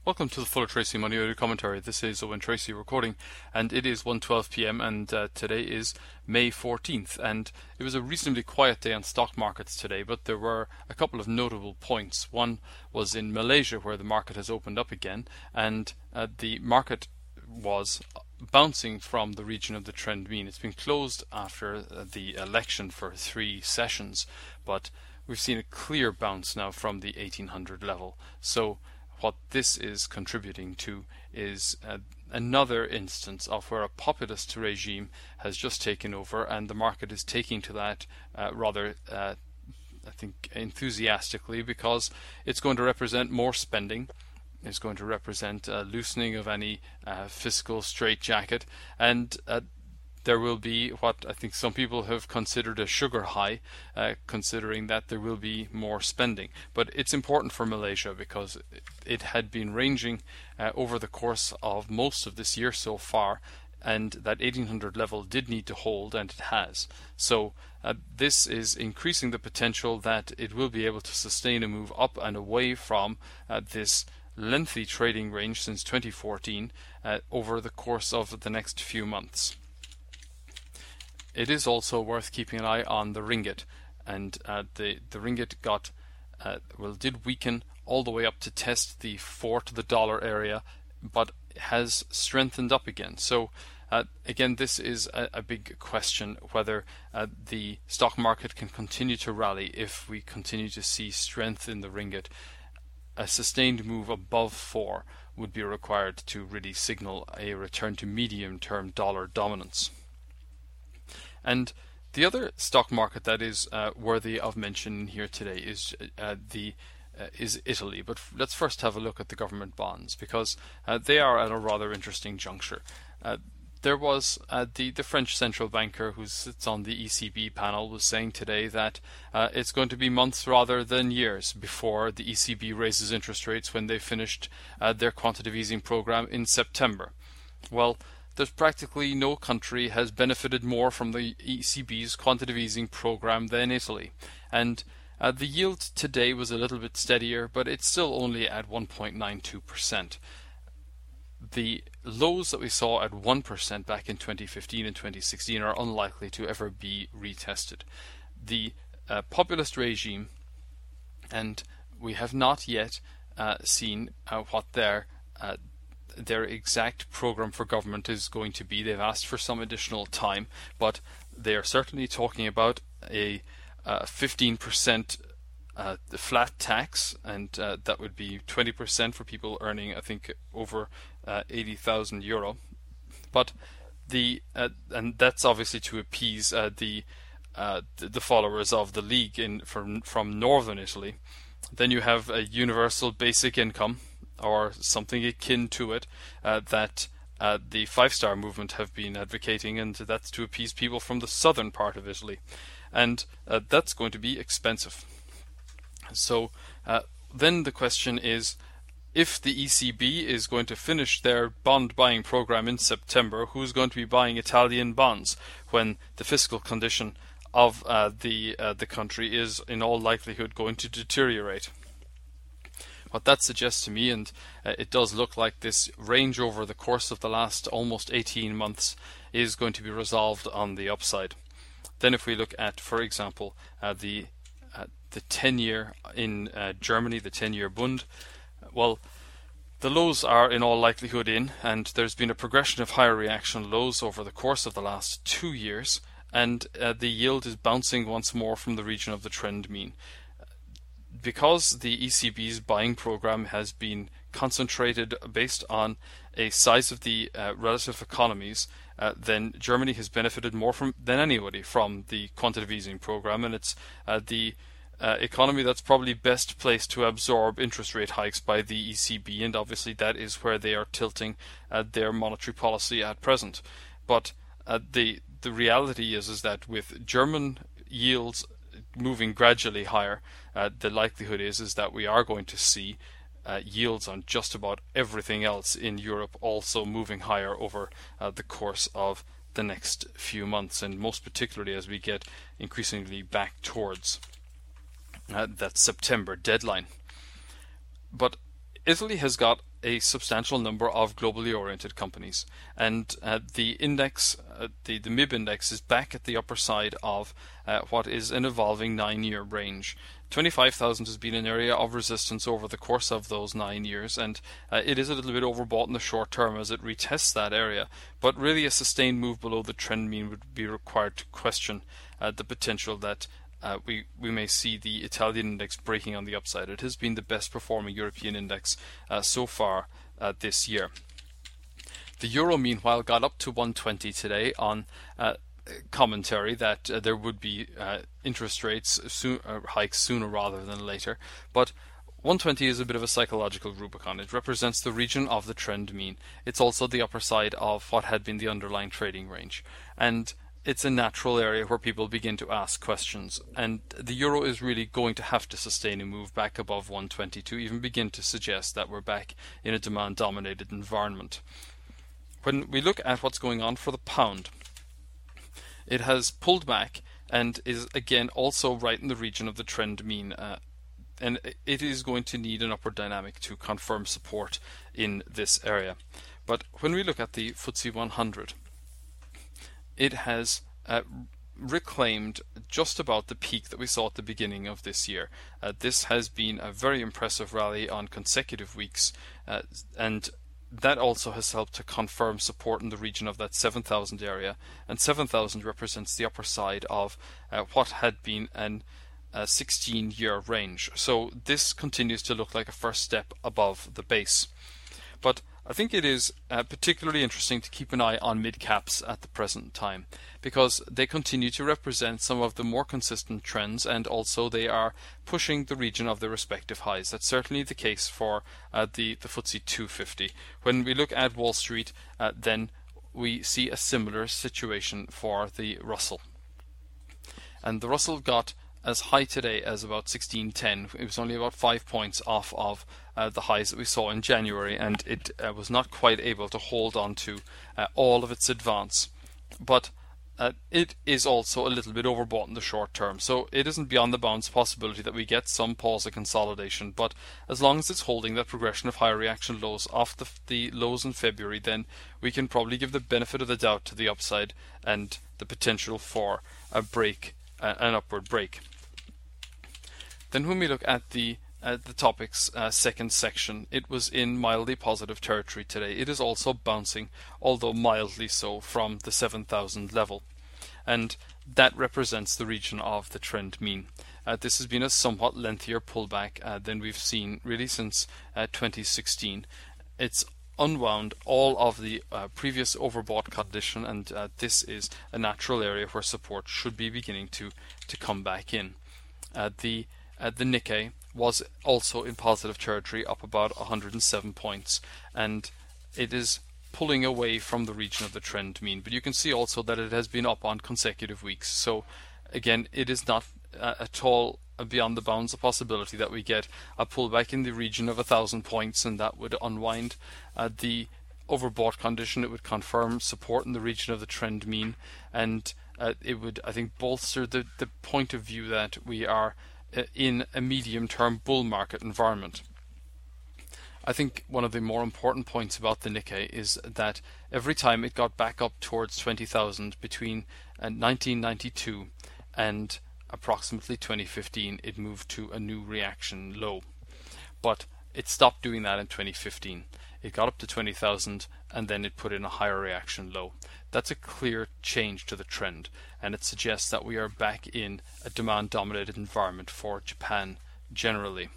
Welcome to the Fuller Tracy Money Audio Commentary. This is Owen Tracy recording, and it is 1:12 p.m. and today is May 14th. And it was a reasonably quiet day on stock markets today, but there were a couple of notable points. One was in Malaysia, where the market has opened up again, and the market was bouncing from the region of the trend mean. It's been closed after the election for 3 sessions, but we've seen a clear bounce now from the 1800 level. So what this is contributing to is another instance of where a populist regime has just taken over, and the market is taking to that rather I think enthusiastically, because it's going to represent more spending. It's going to represent a loosening of any fiscal straitjacket, and there will be what I think some people have considered a sugar high, considering that there will be more spending. But it's important for Malaysia because it had been ranging over the course of most of this year so far, and that 1800 level did need to hold, and it has. So this is increasing the potential that it will be able to sustain a move up and away from this lengthy trading range since 2014 over the course of the next few months. It is also worth keeping an eye on the ringgit, and the ringgit did weaken all the way up to test the 4 to the dollar area, but has strengthened up again. So again, this is a big question, whether the stock market can continue to rally if we continue to see strength in the ringgit. A sustained move above 4 would be required to really signal a return to medium-term dollar dominance. And the other stock market that is worthy of mention here today is Italy. But let's first have a look at the government bonds, because they are at a rather interesting juncture. There was the French central banker who sits on the ECB panel was saying today that it's going to be months rather than years before the ECB raises interest rates when they finished their quantitative easing program in September. Well, there's practically no country has benefited more from the ECB's quantitative easing program than Italy. And the yield today was a little bit steadier, but it's still only at 1.92%. The lows that we saw at 1% back in 2015 and 2016 are unlikely to ever be retested. The populist regime, and we have not yet seen what their exact program for government is going to be. They've asked for some additional time, but they are certainly talking about a 15% flat tax, and that would be 20% for people earning, I think, over 80,000 euro. But and that's obviously to appease the followers of the League from northern Italy. Then you have a universal basic income, or something akin to it, that the Five-Star movement have been advocating, and that's to appease people from the southern part of Italy. And that's going to be expensive. So then the question is, if the ECB is going to finish their bond buying program in September, who's going to be buying Italian bonds when the fiscal condition of the country is in all likelihood going to deteriorate? What that suggests to me, and it does look like this range over the course of the last almost 18 months is going to be resolved on the upside. Then if we look at, for example, the 10-year in Germany, the 10-year Bund, well, the lows are in all likelihood in, and there's been a progression of higher reaction lows over the course of the last 2 years, and the yield is bouncing once more from the region of the trend mean. Because the ECB's buying program has been concentrated based on a size of the relative economies, then Germany has benefited more than anybody from the quantitative easing program, and it's the economy that's probably best placed to absorb interest rate hikes by the ECB, and obviously that is where they are tilting their monetary policy at present. But the reality is that with German yields moving gradually higher, the likelihood is that we are going to see yields on just about everything else in Europe also moving higher over the course of the next few months, and most particularly as we get increasingly back towards that September deadline. But Italy has got a substantial number of globally oriented companies, and the index, the MIB index, is back at the upper side of what is an evolving 9-year range. 25,000 has been an area of resistance over the course of those 9 years, and it is a little bit overbought in the short term as it retests that area. But really, a sustained move below the trend mean would be required to question the potential that we may see the Italian index breaking on the upside. It has been the best performing European index so far this year. The euro, meanwhile, got up to 120 today on commentary that there would be interest rates hikes sooner rather than later. But 120 is a bit of a psychological Rubicon. It represents the region of the trend mean. It's also the upper side of what had been the underlying trading range. And it's a natural area where people begin to ask questions, and the euro is really going to have to sustain a move back above 120 to even begin to suggest that we're back in a demand-dominated environment. When we look at what's going on for the pound, it has pulled back and is again also right in the region of the trend mean, and it is going to need an upward dynamic to confirm support in this area. But when we look at the FTSE 100, it has reclaimed just about the peak that we saw at the beginning of this year. This has been a very impressive rally on consecutive weeks, and that also has helped to confirm support in the region of that 7,000 area, and 7,000 represents the upper side of what had been an 16-year range. So this continues to look like a first step above the base. But I think it is particularly interesting to keep an eye on mid-caps at the present time, because they continue to represent some of the more consistent trends, and also they are pushing the region of their respective highs. That's certainly the case for the FTSE 250. When we look at Wall Street, then we see a similar situation for the Russell. And the Russell got as high today as about 1610. It was only about 5 points off of the highs that we saw in January, and it was not quite able to hold on to all of its advance. But it is also a little bit overbought in the short term, so it isn't beyond the bounds possibility that we get some pause of consolidation. But as long as it's holding that progression of higher reaction lows off the lows in February, then we can probably give the benefit of the doubt to the upside and the potential for a break, an upward break. Then when we look at the topics second section, it was in mildly positive territory today. It is also bouncing, although mildly so, from the 7,000 level, and that represents the region of the trend mean. This has been a somewhat lengthier pullback than we've seen really since 2016. It's unwound all of the previous overbought condition, and this is a natural area where support should be beginning to come back in. The Nikkei was also in positive territory, up about 107 points, and it is pulling away from the region of the trend mean. But you can see also that it has been up on consecutive weeks. So again, it is not at all beyond the bounds of possibility that we get a pullback in the region of 1,000 points, and that would unwind the overbought condition. It would confirm support in the region of the trend mean, and it would, I think, bolster the point of view that we are in a medium-term bull market environment. I think one of the more important points about the Nikkei is that every time it got back up towards 20,000 between 1992 and approximately 2015, it moved to a new reaction low. But it stopped doing that in 2015. It got up to 20,000 and then it put in a higher reaction low. That's a clear change to the trend, and it suggests that we are back in a demand-dominated environment for Japan generally.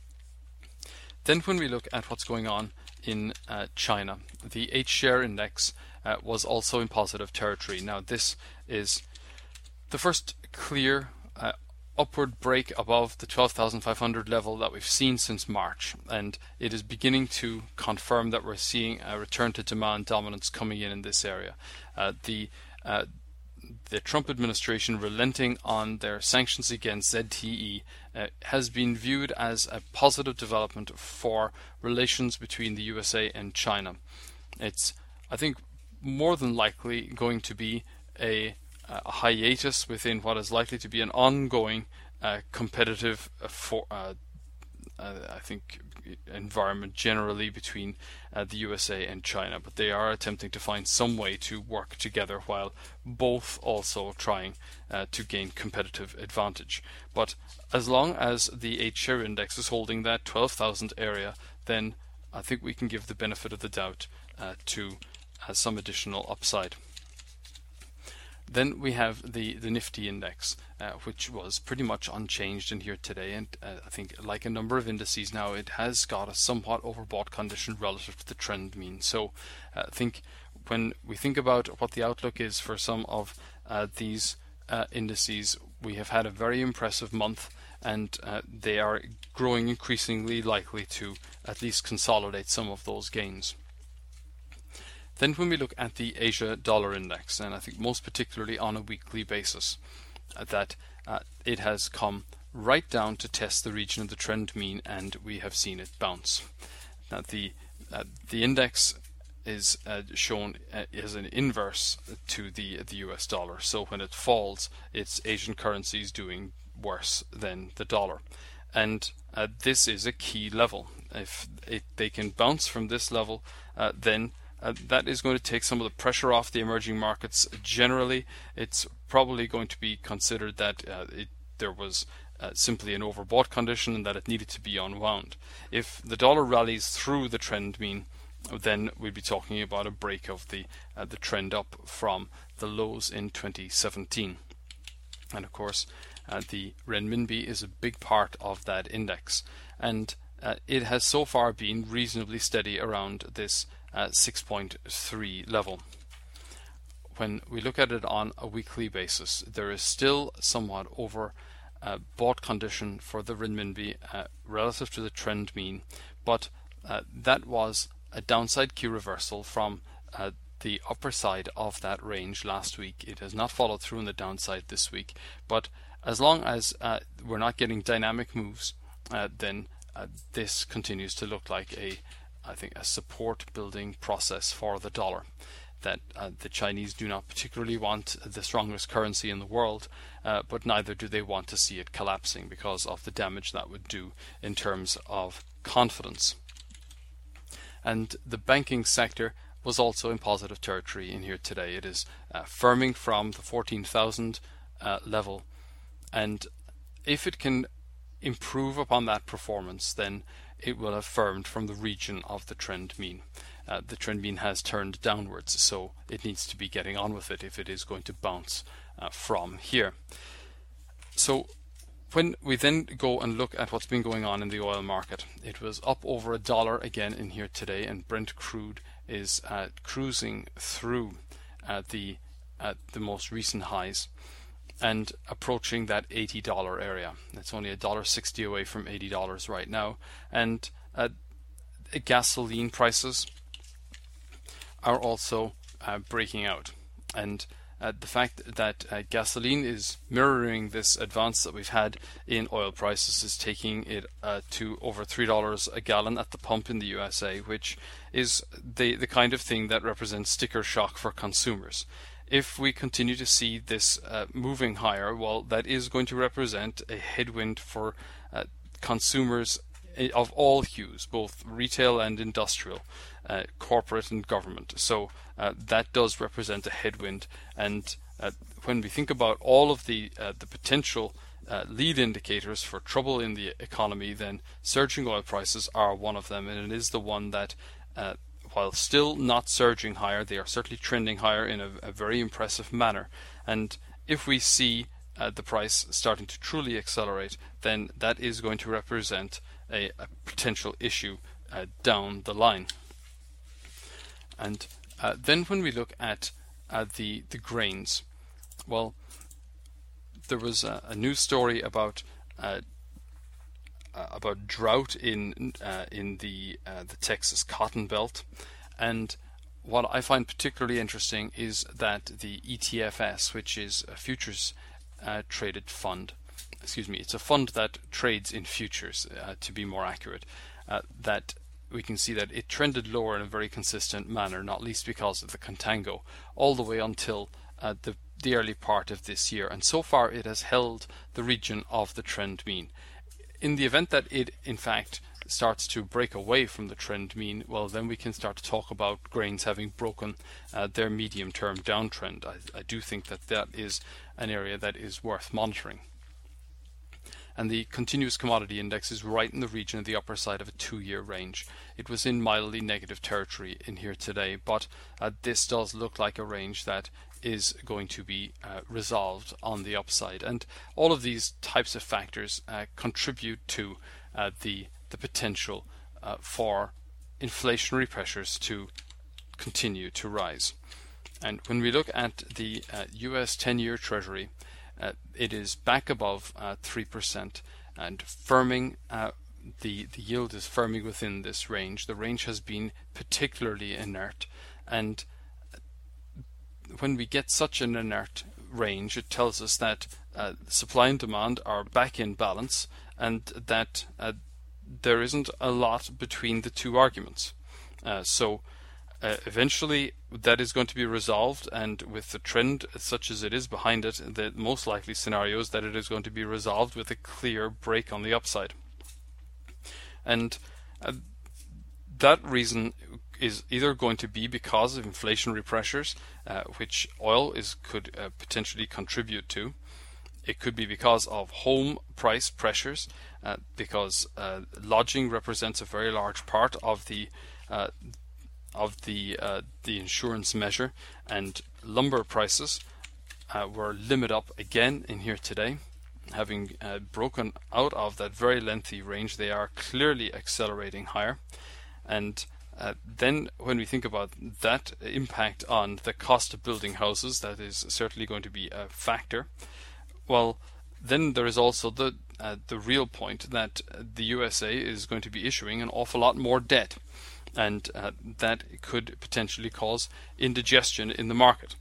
Then when we look at what's going on in China, the H-share index was also in positive territory. Now this is the first clear upward break above the 12,500 level that we've seen since March, and it is beginning to confirm that we're seeing a return to demand dominance coming in this area. The Trump administration relenting on their sanctions against ZTE has been viewed as a positive development for relations between the USA and China. It's, I think, more than likely going to be a hiatus within what is likely to be an ongoing competitive environment generally between the USA and China, but they are attempting to find some way to work together while both also trying to gain competitive advantage. But as long as the 8-share index is holding that 12,000 area, then I think we can give the benefit of the doubt to some additional upside. Then we have the Nifty index, which was pretty much unchanged in here today, and I think like a number of indices now, it has got a somewhat overbought condition relative to the trend mean. So I think when we think about what the outlook is for some of these indices, we have had a very impressive month, and they are growing increasingly likely to at least consolidate some of those gains. Then when we look at the Asia dollar index, and I think most particularly on a weekly basis, that it has come right down to test the region of the trend mean, and we have seen it bounce. Now the index is shown as an inverse to the US dollar. So when it falls, it's Asian currencies doing worse than the dollar, and this is a key level. If they can bounce from this level, then that is going to take some of the pressure off the emerging markets. Generally, it's probably going to be considered that there was simply an overbought condition and that it needed to be unwound. If the dollar rallies through the trend mean, then we'd be talking about a break of the trend up from the lows in 2017. And of course, the renminbi is a big part of that index, and it has so far been reasonably steady around this 6.3 level. When we look at it on a weekly basis, there is still somewhat over bought condition for the renminbi relative to the trend mean, but that was a downside key reversal from the upper side of that range last week. It has not followed through on the downside this week, but as long as we're not getting dynamic moves, then this continues to look like I think a support building process for the dollar. That the Chinese do not particularly want the strongest currency in the world, but neither do they want to see it collapsing because of the damage that would do in terms of confidence. And the banking sector was also in positive territory in here today. It is firming from the 14,000 level, and if it can improve upon that performance, then it will have firmed from the region of the trend mean. The trend mean has turned downwards, so it needs to be getting on with it if it is going to bounce from here. So when we then go and look at what's been going on in the oil market, it was up over $1 again in here today, and Brent crude is cruising through the most recent highs and approaching that $80 area. It's only $1.60 away from $80 right now, and gasoline prices are also breaking out, and the fact that gasoline is mirroring this advance that we've had in oil prices is taking it to over $3 a gallon at the pump in the USA, which is the kind of thing that represents sticker shock for consumers. If we continue to see this moving higher, well, that is going to represent a headwind for consumers of all hues, both retail and industrial, corporate and government. So that does represent a headwind. And when we think about all of the potential lead indicators for trouble in the economy, then surging oil prices are one of them, and it is the one that while still not surging higher, they are certainly trending higher in a very impressive manner. And if we see the price starting to truly accelerate, then that is going to represent a potential issue down the line. And then when we look at the grains, well, there was a news story about drought in the Texas cotton belt, and what I find particularly interesting is that the ETFS, which is a futures traded fund, it's a fund that trades in futures, to be more accurate, that we can see that it trended lower in a very consistent manner, not least because of the contango, all the way until the early part of this year, and so far it has held the region of the trend mean. In the event that it in fact starts to break away from the trend mean, well, then we can start to talk about grains having broken their medium-term downtrend. I do think that that is an area that is worth monitoring. And the continuous commodity index is right in the region of the upper side of a 2-year range. It was in mildly negative territory in here today, but this does look like a range that is going to be resolved on the upside. And all of these types of factors contribute to the potential for inflationary pressures to continue to rise. And when we look at the US 10-year Treasury, it is back above 3% and firming. The yield is firming within this range. The range has been particularly inert, and when we get such an inert range, it tells us that supply and demand are back in balance, and that there isn't a lot between the two arguments. So eventually that is going to be resolved, and with the trend such as it is behind it, the most likely scenario is that it is going to be resolved with a clear break on the upside. And that reason is either going to be because of inflationary pressures, which oil could potentially contribute to. It could be because of home price pressures, because lodging represents a very large part of the insurance measure, and lumber prices were limit up again in here today, having broken out of that very lengthy range. They are clearly accelerating higher, and then when we think about that impact on the cost of building houses, that is certainly going to be a factor. Well, then there is also the real point that the USA is going to be issuing an awful lot more debt, and that could potentially cause indigestion in the market.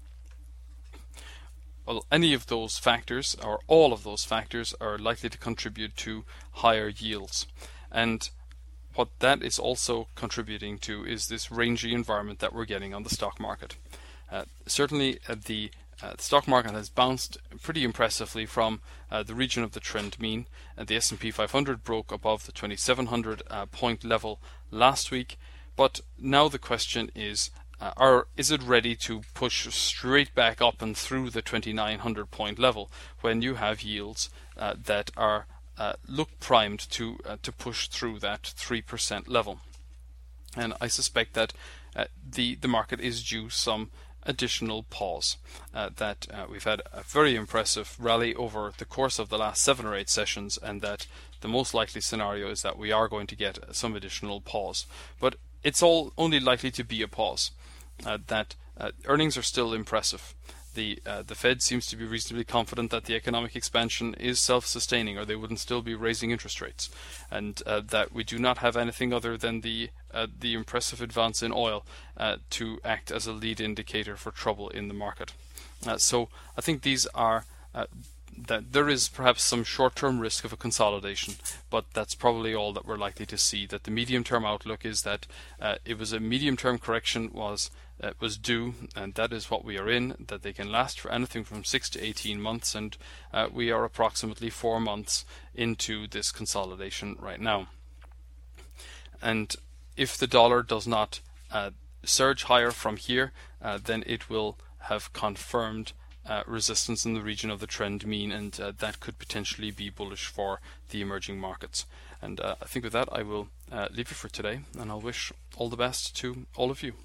Well, any of those factors, or all of those factors, are likely to contribute to higher yields. And what that is also contributing to is this rangy environment that we're getting on the stock market. Certainly the stock market has bounced pretty impressively from the region of the trend mean. The S&P 500 broke above the 2700 point level last week, but now the question is it ready to push straight back up and through the 2900 point level when you have yields that are look primed to push through that 3% level? And I suspect that the market is due some additional pause. That we've had a very impressive rally over the course of the last 7 or 8 sessions, and that the most likely scenario is that we are going to get some additional pause. But it's all only likely to be a pause. That earnings are still impressive. The Fed seems to be reasonably confident that the economic expansion is self-sustaining, or they wouldn't still be raising interest rates, and that we do not have anything other than the impressive advance in oil to act as a lead indicator for trouble in the market. So I think these are that there is perhaps some short-term risk of a consolidation, but that's probably all that we're likely to see. That the medium-term outlook is that it was a medium-term correction was due, and that is what we are in, that they can last for anything from 6 to 18 months, and we are approximately 4 months into this consolidation right now. And if the dollar does not surge higher from here, then it will have confirmed resistance in the region of the trend mean, and that could potentially be bullish for the emerging markets. And I think with that I will leave you for today, and I'll wish all the best to all of you.